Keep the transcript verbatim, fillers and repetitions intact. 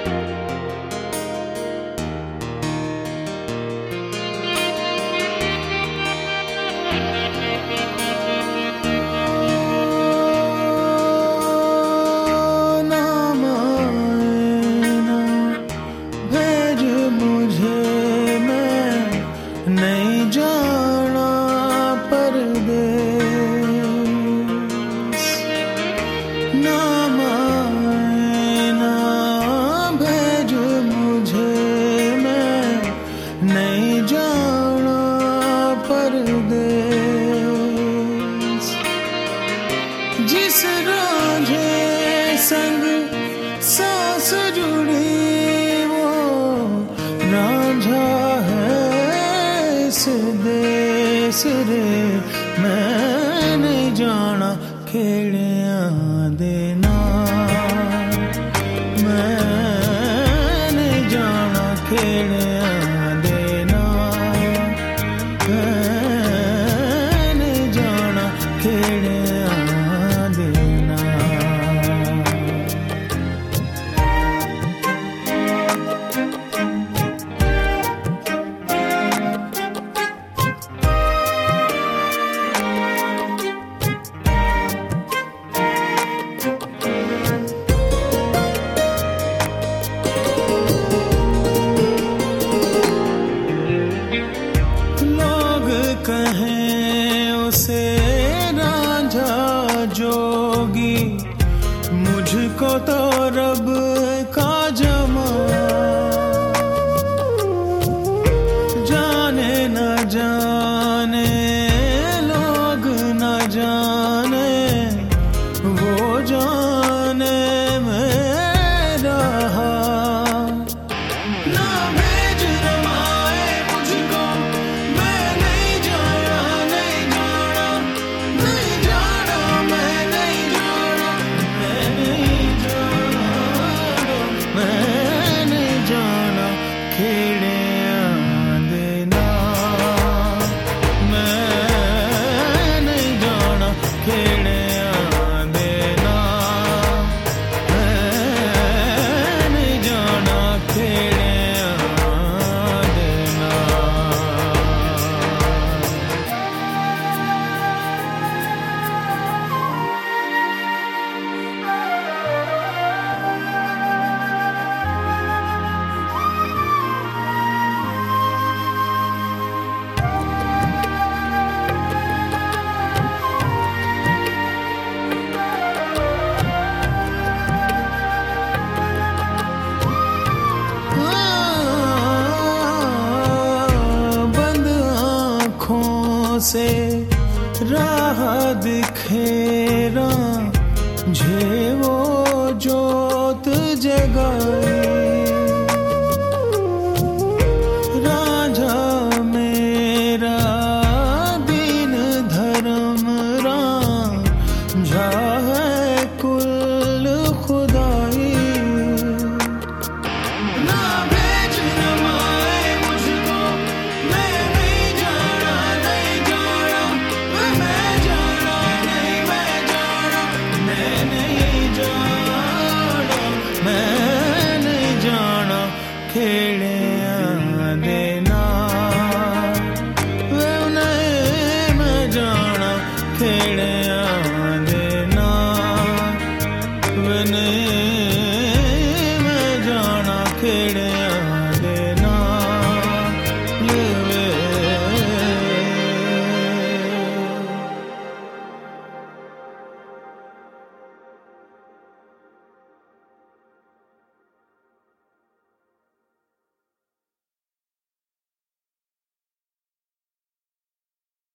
नहीं जाना परदेस, ना माए ना भेज मुझे, मैं नहीं जाना परदेस। जिस रांझे संग सांस जुड़ी वो रांझा देस रे, मैं नहीं जाना खेड़ियां देना, मैं नहीं जाना खेड़ियां देना, मैं नहीं जाना खेड़ियां देना। कहें उसे रांझा जोगी, मुझको तो रब का जमा, जाने न जाने लोग न जाने, वो जाने मेरा हाल। ना भेज रमाए मुझको, मैं नहीं जाना, नहीं जाना, नहीं जाना, मैं नहीं जाना, मैं नहीं जाना, मैं नहीं जाना खेड़ियां देना, मैं नहीं जाना खेड़ियां देना, मैं नहीं जाना खेड़ियां देना। बंद आँखों से राह दिखेरा, झे वो जोत जगाई, रांझा मेरा दीन धर्म रांझा है कुल खुदाई। ना भेज रमाए मुझको, मैं नहीं जाना, नहीं जाना, मैं जाना नहीं, मैं जाना, मैं नहीं जाना, मैं नहीं जाना खेड़ियां देना, मैं नहीं मैं जाना खेड़ियां